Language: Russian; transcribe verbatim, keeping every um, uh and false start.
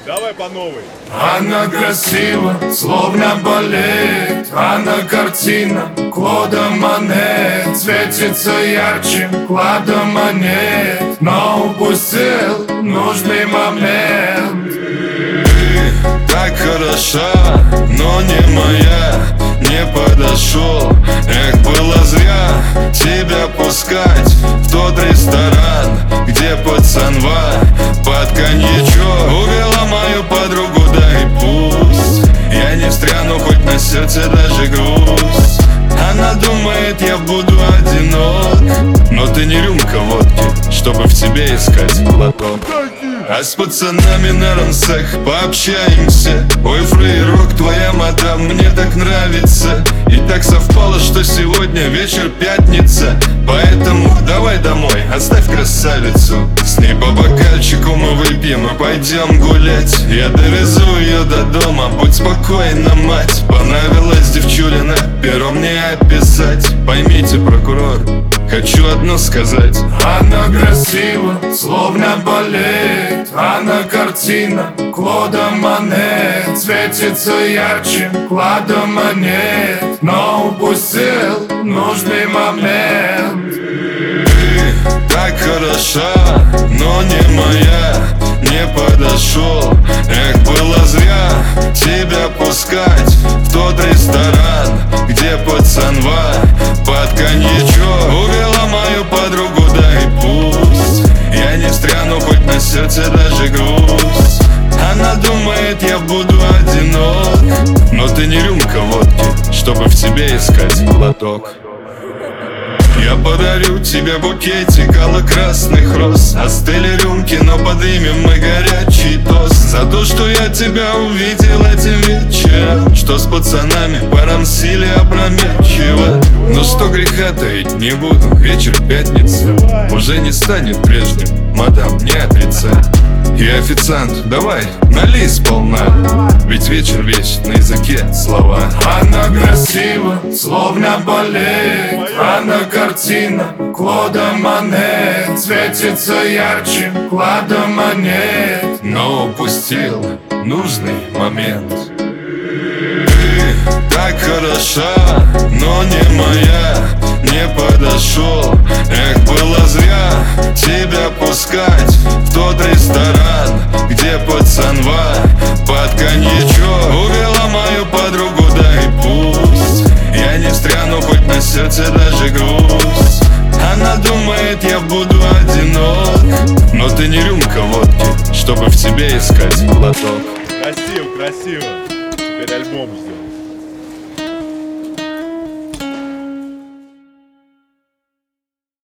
Давай по новой. Она красива, словно балет. Она картина Клода Мане. Светится ярче клада монет, но упустил нужный момент. Ты так хороша, но не моя. Не подошел, эх, было зря тебя пускать в тот ресторан, где пацанва под коньячок увела мою подругу, да и пусть я не встряну, хоть на сердце даже грусть. Она думает, я буду одинок, но ты не рюмка водки, чтобы в тебе искать глоток. А с пацанами на рансах пообщаемся. Ой, фрейрок, твоя мадам, мне так нравится. И так совпало, что сегодня вечер пятница. Поэтому давай домой, оставь красавицу. С ней по бокальчику мы выпьем и пойдем гулять. Я довезу ее до дома, будь спокойна, мать. Понравилась девчулина, пером не описать. Поймите, прокурор, хочу одно сказать. Она красива, словно балет. Она картина Клода Мане. Светится ярче клада монет, но упустил нужный момент. Ты так хороша, но не моя. Не подошел, эх, было зря тебя пускать в тот ресторан, где пацанва под коньячок увела мою подругу, да и пусть я не встряну, хоть на сердце даже грусть. Она думает, я буду одинок, но ты не рюмка водки, чтобы в тебе искать глоток. Я подарю тебе букетик алло-красных роз. Остыли рюмки, но подымем мы горячий тост за то, что я тебя увидел этим вечером, что с пацанами порамсили опрометчиво. Но что греха таить, не буду, вечер пятница уже не станет прежним, мадам, не отрицай. И официант, давай, налей сполна, ведь вечер весь на языке слова. Она красива, словно балет. Она картина Клода Мане. Светится ярче клада монет, но упустил нужный момент. Ты так хороша, но не моя. Не подошел, эх, было зря тебя пускать в тот ресторан, где пацанва под коньячок увела мою подругу, да и пусть я не встряну, хоть на сердце даже грусть. Она думает, я буду одинок, но ты не рюмка водки, чтобы в тебе искать глоток. Красиво, красиво. Теперь альбом ждет.